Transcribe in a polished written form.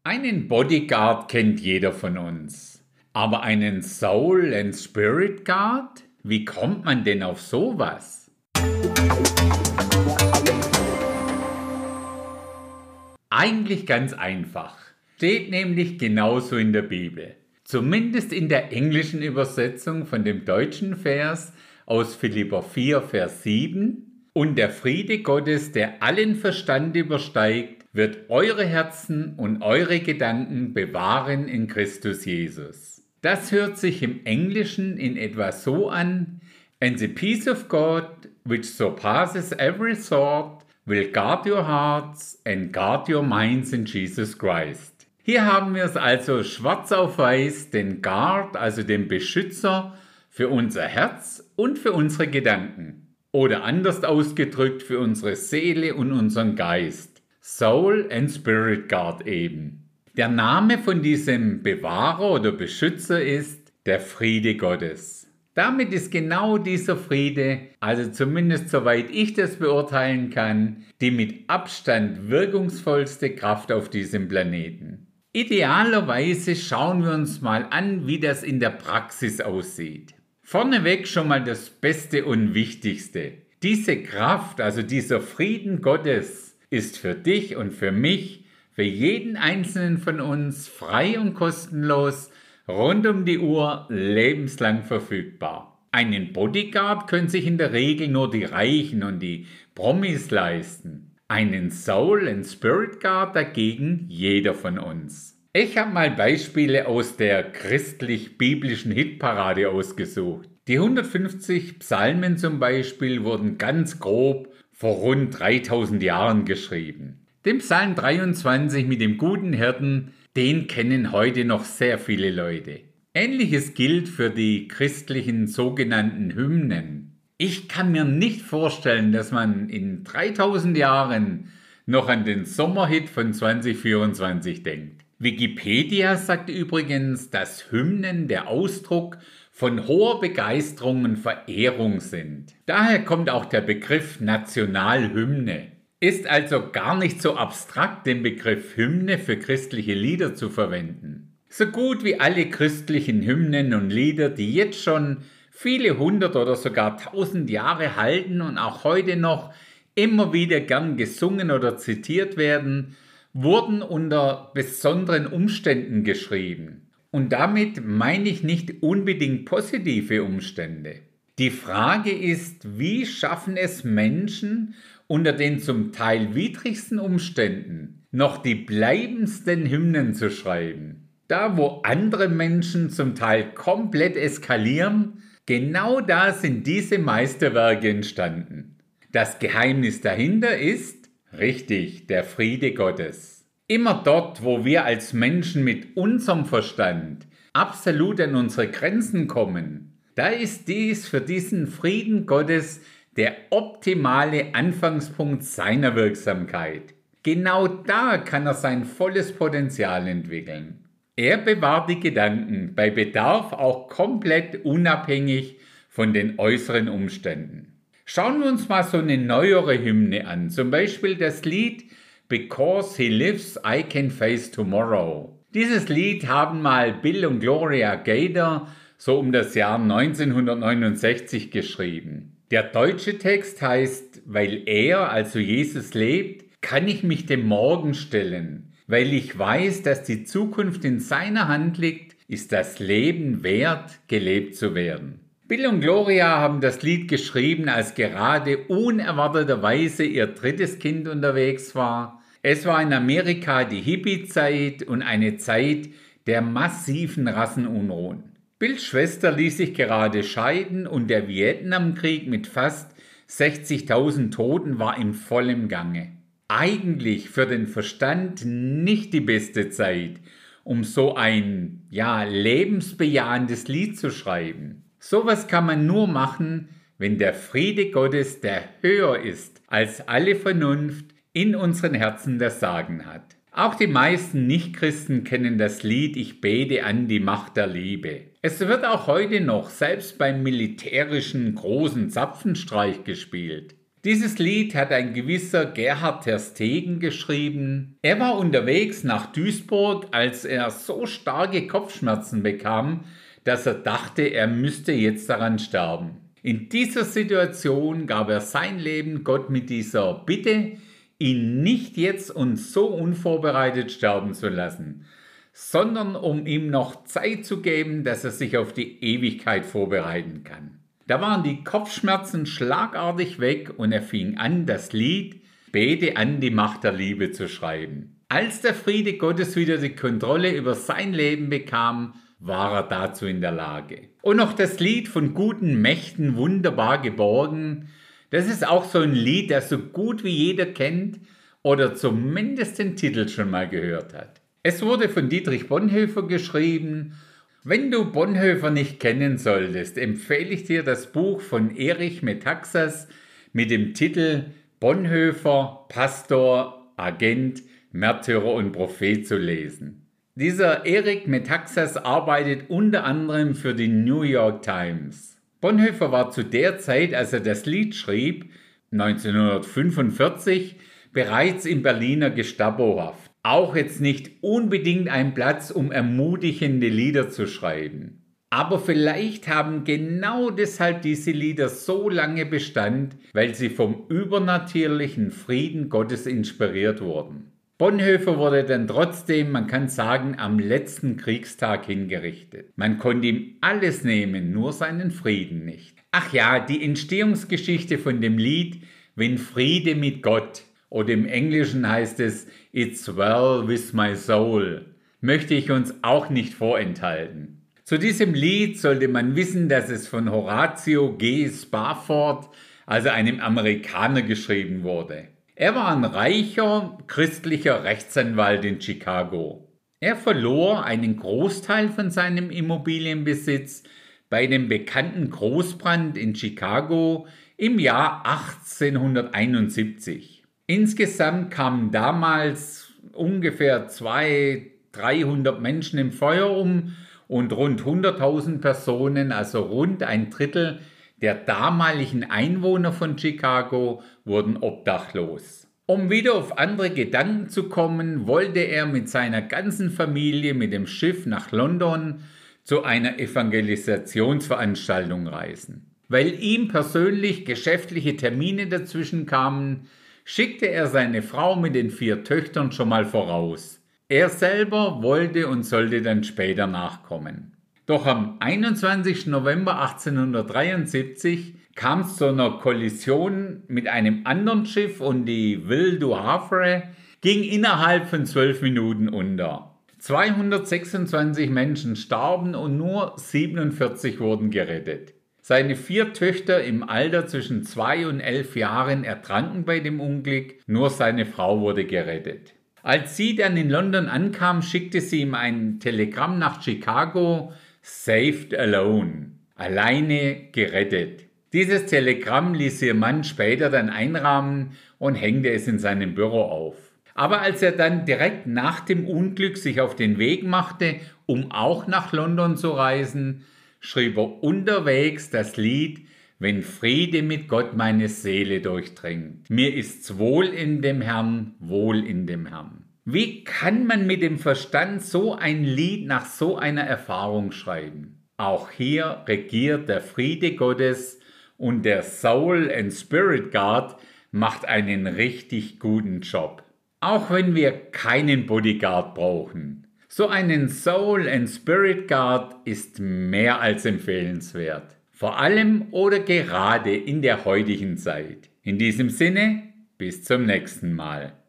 Einen Bodyguard kennt jeder von uns. Aber einen Soul and Spirit Guard? Wie kommt man denn auf sowas? Eigentlich ganz einfach. Steht nämlich genauso in der Bibel. Zumindest in der englischen Übersetzung von dem deutschen Vers aus Philipper 4, Vers 7. Und der Friede Gottes, der allen Verstand übersteigt, wird eure Herzen und eure Gedanken bewahren in Christus Jesus. Das hört sich im Englischen in etwa so an: And the peace of God, which surpasses every thought, will guard your hearts and guard your minds in Jesus Christ. Hier haben wir es also schwarz auf weiß, den Guard, also den Beschützer, für unser Herz und für unsere Gedanken. Oder anders ausgedrückt, für unsere Seele und unseren Geist. Soul and Spirit Guard eben. Der Name von diesem Bewahrer oder Beschützer ist der Friede Gottes. Damit ist genau dieser Friede, also zumindest soweit ich das beurteilen kann, die mit Abstand wirkungsvollste Kraft auf diesem Planeten. Idealerweise schauen wir uns mal an, wie das in der Praxis aussieht. Vorneweg schon mal das Beste und Wichtigste. Diese Kraft, also dieser Frieden Gottes, ist für dich und für mich, für jeden Einzelnen von uns frei und kostenlos, rund um die Uhr, lebenslang verfügbar. Einen Bodyguard können sich in der Regel nur die Reichen und die Promis leisten. Einen Soul and Spirit Guard dagegen jeder von uns. Ich habe mal Beispiele aus der christlich-biblischen Hitparade ausgesucht. Die 150 Psalmen zum Beispiel wurden ganz grob vor rund 3000 Jahren geschrieben. Den Psalm 23 mit dem guten Hirten, den kennen heute noch sehr viele Leute. Ähnliches gilt für die christlichen sogenannten Hymnen. Ich kann mir nicht vorstellen, dass man in 3000 Jahren noch an den Sommerhit von 2024 denkt. Wikipedia sagt übrigens, dass Hymnen der Ausdruck von hoher Begeisterung und Verehrung sind. Daher kommt auch der Begriff Nationalhymne. Ist also gar nicht so abstrakt, den Begriff Hymne für christliche Lieder zu verwenden. So gut wie alle christlichen Hymnen und Lieder, die jetzt schon viele hundert oder sogar 1000 Jahre halten und auch heute noch immer wieder gern gesungen oder zitiert werden, wurden unter besonderen Umständen geschrieben. Und damit meine ich nicht unbedingt positive Umstände. Die Frage ist, wie schaffen es Menschen unter den zum Teil widrigsten Umständen noch die bleibendsten Hymnen zu schreiben? Da, wo andere Menschen zum Teil komplett eskalieren, genau da sind diese Meisterwerke entstanden. Das Geheimnis dahinter ist, richtig, der Friede Gottes. Immer dort, wo wir als Menschen mit unserem Verstand absolut an unsere Grenzen kommen, da ist dies für diesen Frieden Gottes der optimale Anfangspunkt seiner Wirksamkeit. Genau da kann er sein volles Potenzial entwickeln. Er bewahrt die Gedanken, bei Bedarf auch komplett unabhängig von den äußeren Umständen. Schauen wir uns mal so eine neuere Hymne an, zum Beispiel das Lied Because He Lives, I Can Face Tomorrow. Dieses Lied haben mal Bill und Gloria Gaynor so um das Jahr 1969 geschrieben. Der deutsche Text heißt, weil er, also Jesus, lebt, kann ich mich dem Morgen stellen. Weil ich weiß, dass die Zukunft in seiner Hand liegt, ist das Leben wert, gelebt zu werden. Bill und Gloria haben das Lied geschrieben, als gerade unerwarteterweise ihr drittes Kind unterwegs war. Es war in Amerika die Hippie-Zeit und eine Zeit der massiven Rassenunruhen. Bills Schwester ließ sich gerade scheiden und der Vietnamkrieg mit fast 60.000 Toten war im vollen Gange. Eigentlich für den Verstand nicht die beste Zeit, um so ein, lebensbejahendes Lied zu schreiben. Sowas kann man nur machen, wenn der Friede Gottes, der höher ist als alle Vernunft, in unseren Herzen das Sagen hat. Auch die meisten Nichtchristen kennen das Lied Ich bete an die Macht der Liebe. Es wird auch heute noch, selbst beim militärischen großen Zapfenstreich gespielt. Dieses Lied hat ein gewisser Gerhard Terstegen geschrieben. Er war unterwegs nach Duisburg, als er so starke Kopfschmerzen bekam, dass er dachte, er müsste jetzt daran sterben. In dieser Situation gab er sein Leben Gott mit dieser Bitte, ihn nicht jetzt und so unvorbereitet sterben zu lassen, sondern um ihm noch Zeit zu geben, dass er sich auf die Ewigkeit vorbereiten kann. Da waren die Kopfschmerzen schlagartig weg und er fing an, das Lied Bete an, die Macht der Liebe zu schreiben. Als der Friede Gottes wieder die Kontrolle über sein Leben bekam, war er dazu in der Lage. Und noch das Lied von guten Mächten wunderbar geborgen, das ist auch so ein Lied, das so gut wie jeder kennt oder zumindest den Titel schon mal gehört hat. Es wurde von Dietrich Bonhoeffer geschrieben. Wenn du Bonhoeffer nicht kennen solltest, empfehle ich dir das Buch von Erich Metaxas mit dem Titel Bonhoeffer, Pastor, Agent, Märtyrer und Prophet zu lesen. Dieser Erich Metaxas arbeitet unter anderem für die New York Times. Bonhoeffer war zu der Zeit, als er das Lied schrieb, 1945, bereits in Berliner Gestapohaft. Auch jetzt nicht unbedingt ein Platz, um ermutigende Lieder zu schreiben. Aber vielleicht haben genau deshalb diese Lieder so lange Bestand, weil sie vom übernatürlichen Frieden Gottes inspiriert wurden. Bonhoeffer wurde dann trotzdem, man kann sagen, am letzten Kriegstag hingerichtet. Man konnte ihm alles nehmen, nur seinen Frieden nicht. Ach ja, die Entstehungsgeschichte von dem Lied Wenn Friede mit Gott, oder im Englischen heißt es It's well with my soul, möchte ich uns auch nicht vorenthalten. Zu diesem Lied sollte man wissen, dass es von Horatio G. Spafford, also einem Amerikaner, geschrieben wurde. Er war ein reicher christlicher Rechtsanwalt in Chicago. Er verlor einen Großteil von seinem Immobilienbesitz bei dem bekannten Großbrand in Chicago im Jahr 1871. Insgesamt kamen damals ungefähr 200-300 Menschen im Feuer um und rund 100.000 Personen, also rund ein Drittel der damaligen Einwohner von Chicago, wurden obdachlos. Um wieder auf andere Gedanken zu kommen, wollte er mit seiner ganzen Familie mit dem Schiff nach London zu einer Evangelisationsveranstaltung reisen. Weil ihm persönlich geschäftliche Termine dazwischen kamen, schickte er seine Frau mit den 4 Töchtern schon mal voraus. Er selber wollte und sollte dann später nachkommen. Doch am 21. November 1873 kam es zu einer Kollision mit einem anderen Schiff und die Ville du Havre ging innerhalb von 12 Minuten unter. 226 Menschen starben und nur 47 wurden gerettet. Seine 4 Töchter im Alter zwischen 2 und 11 Jahren ertranken bei dem Unglück, nur seine Frau wurde gerettet. Als sie dann in London ankam, schickte sie ihm ein Telegramm nach Chicago, saved alone, alleine gerettet. Dieses Telegramm ließ ihr Mann später dann einrahmen und hängte es in seinem Büro auf. Aber als er dann direkt nach dem Unglück sich auf den Weg machte, um auch nach London zu reisen, schrieb er unterwegs das Lied Wenn Friede mit Gott meine Seele durchdringt. Mir ist's wohl in dem Herrn, wohl in dem Herrn. Wie kann man mit dem Verstand so ein Lied nach so einer Erfahrung schreiben? Auch hier regiert der Friede Gottes und der Soul and Spirit Guard macht einen richtig guten Job. Auch wenn wir keinen Bodyguard brauchen. So einen Soul and Spirit Guard ist mehr als empfehlenswert. Vor allem oder gerade in der heutigen Zeit. In diesem Sinne, bis zum nächsten Mal.